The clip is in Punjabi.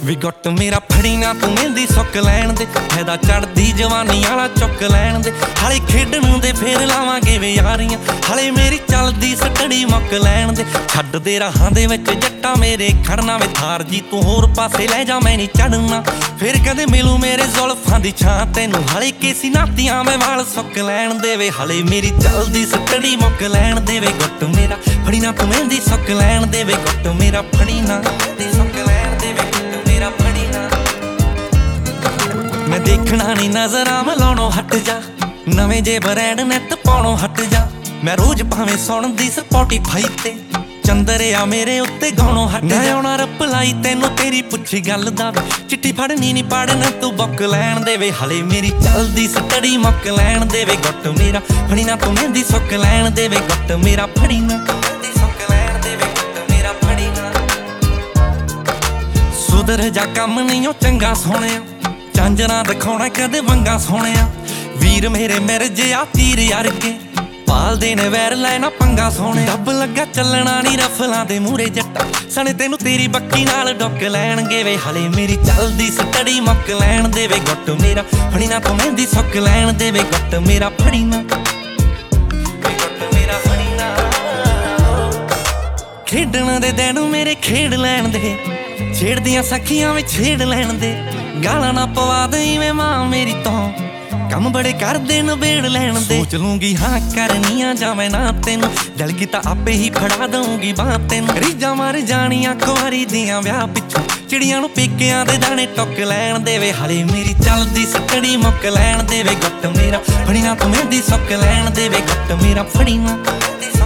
ਵੇ ਗੁੱਟ ਮੇਰਾ ਫੜੀ ਨਾ ਤੂੰ ਮਹਿੰਦੀ ਸੁੱਕ ਲੈਣ ਦੇ, ਫਾਇਦਾ ਚੜਦੀ ਜਵਾਨੀ ਵਾਲਾ ਚੁੱਕ ਲੈਣ ਦੇ। ਹਾਲੇ ਖੇਡਣ ਦੇ ਫੇਰ ਲਾਵਾਂਗੇ ਵੇ ਯਾਰੀਆਂ, ਹਾਲੇ ਮੇਰੀ ਚੱਲਦੀ ਸਟੜੀ ਮੁੱਕ ਲੈਣ ਦੇ। ਛੱਡ ਦੇ ਰਾਹਾਂ ਦੇ ਵਿੱਚ ਜੱਟਾਂ ਮੇਰੇ ਖੜਨਾ ਵੇ ਥਾਰ ਜੀ, ਤੂੰ ਹੋਰ ਪਾਸੇ ਲੈ ਜਾ ਮੈਂ ਨਹੀਂ ਚੜਨਾ। ਫੇਰ ਕਦੇ ਮਿਲੂ ਮੇਰੇ ਜ਼ੁਲਫਾਂ ਦੀ ਛਾਂ ਤੈਨੂੰ, ਹਾਲੇ ਕੇਸੀ ਨਾਤੀਆਂ ਮੈਂ ਵਾਲ ਸੁੱਕ ਲੈਣ ਦੇ ਵੇ। ਹਾਲੇ ਮੇਰੀ ਚੱਲਦੀ ਸਟੜੀ ਮੁੱਕ ਲੈਣ ਦੇ ਵੇ, ਗੁੱਟ ਮੇਰਾ ਫੜੀ ਨਾ ਤੂੰ ਮਹਿੰਦੀ ਸੁੱਕ ਲੈਣ ਦੇ ਵੇ। ਗੁੱਟ ਮੇਰਾ ਫੜੀ ਨਾ ਤੇ ਸੁੱਕ ਲੈਣ ਦੇ ਵੇ, ਗੁੱਟ ਮੇਰਾ ਫੜੀ ਨਾ। ਮੈਂ ਦੇਖਣਾ ਨੀ ਨਜ਼ਰਾਂ ਮਲਾਉਣੋਂ ਹਟ ਜਾ, ਨਵੇਂ ਜੇ ਬ੍ਰੈਂਡ ਨੈਟ ਪਾਉਣੋਂ ਹਟ ਜਾ। ਮੈਂ ਰੋਜ਼ ਭਾਵੇਂ ਸੁਣਦੀ ਸਪੋਟੀਫਾਈ ਤੇ, ਚੰਦਰਿਆ ਮੇਰੇ ਉੱਤੇ ਗਾਉਣੋਂ ਹਟ ਜਾ। ਮੈਂ ਆਉਣਾ ਰਿਪਲਾਈ ਤੈਨੂੰ ਤੇਰੀ ਪੁੱਛੀ ਗੱਲ ਦਾ ਵੇ, ਚਿੱਠੀ ਫੜਨੀ ਨੀ ਪੜਨ ਤੂੰ ਬੁੱਕ ਲੈਣ ਦੇ ਵੇ। ਹਾਲੇ ਮੇਰੀ ਚੱਲਦੀ ਸਟੜੀ ਮੁੱਕ ਲੈਣ ਦੇ ਵੇ, ਗੁੱਟ ਮੇਰਾ ਫੜੀ ਨਾ ਤੂੰ ਮਹਿੰਦੀ ਸੁੱਕ ਲੈਣ ਦੇ ਵੇ। ਗੁੱਟ ਮੇਰਾ ਫੜੀ ਨਾ ਮਹਿੰਦੀ ਸੁੱਕ ਲੈਣ ਦੇ ਵੇ, ਗੁੱਟ ਮੇਰਾ ਫੜੀ ਨਾ। ਸੁਧਰ ਜਾ ਕੰਮ ਨਹੀਂ ਉਹ ਚੰਗਾ ਸੋਹਣਿਆ, ਝਾਂਜਰਾਂ ਦਿਖਾਉਣਾ ਕਦੇ ਵੰਗਾ ਸੋਹਣਿਆ। ਵੀਰ ਮੇਰੇ ਮਿਰਜਿਆ ਤੀਰ ਅਰਗੇ, ਪਾਲਦੇ ਨੇ ਵੈਰ ਲੈਣਾ ਪੰਗਾ ਸੋਹਣੇ। ਡੱਬ ਲੱਗਾ ਚੱਲਣਾ ਨੀ ਰਫਲਾਂ ਦੇ ਮੂਹਰੇ ਜੱਟਾ, ਸਣੇ ਤੈਨੂੰ ਤੇਰੀ ਬੱਕੀ ਨਾਲ ਡੁੱਕ ਲੈਣਗੇ ਵੇ। ਹਾਲੇ ਮੇਰੀ ਚੱਲਦੀ ਸਟੜੀ ਮੁੱਕ ਲੈਣ ਦੇ ਵੇ, ਗੁੱਟ ਮੇਰਾ ਫੜੀ ਨਾ ਤੂੰ ਮਹਿੰਦੀ ਸੁੱਕ ਲੈਣ ਦੇ ਵੇ। ਗੁੱਟ ਮੇਰਾ ਫੜੀ ਨਾ ਵੇ, ਗੁੱਟ ਮੇਰਾ ਫੜੀ ਨਾ। ਖੇਡਣ ਦੇ ਦਿਨ ਮੇਰੇ ਖੇਡ ਲੈਣ ਦੇ, ਛੇੜਦੀਆਂ ਸਖੀਆਂ ਵਿੱਚ ਛੇੜ ਲੈਣ ਦੇ। ਗਾਲਾਂ ਨਾ ਪਵਾ ਦੇ ਵੇ ਮਾਂ ਮੇਰੀ ਤੋਂ, ਕੰਮ ਬੜੇ ਕਰਦੇ ਨਬੇੜ ਲੈਣ ਦੇ। ਸੋਚ ਲੂੰਗੀ ਹਾਂ ਕਰਨੀਆਂ ਜਾਵੇਂ ਨਾ ਤੈਨੂੰ, ਦਿਲ ਕੀਤਾ ਆਪੇ ਹੀ ਫੜਾ ਦਊਂਗੀ ਬਾਹ ਤੈਨੂੰ। ਰੀਝਾਂ ਮਰ ਜਾਣੀਆਂ ਕੁਆਰੀ ਦੀਆਂ ਵਿਆਹ ਪਿੱਛੋਂ, ਚਿੜੀਆਂ ਨੂੰ ਪੇਕਿਆਂ ਦੇ ਦਾਣੇ ਟੁੱਕ ਲੈਣ ਦੇ ਵੇ। ਹਾਲੇ ਮੇਰੀ ਚੱਲਦੀ ਸਟੜੀ ਮੁੱਕ ਲੈਣ ਦੇ ਵੇ, ਗੁੱਟ ਮੇਰਾ ਫੜੀ ਨਾ ਤੂੰ ਮਹਿੰਦੀ ਸੁੱਕ ਲੈਣ ਦੇ ਵੇ। ਗੁੱਟ ਮੇਰਾ ਫੜੀ ਨਾ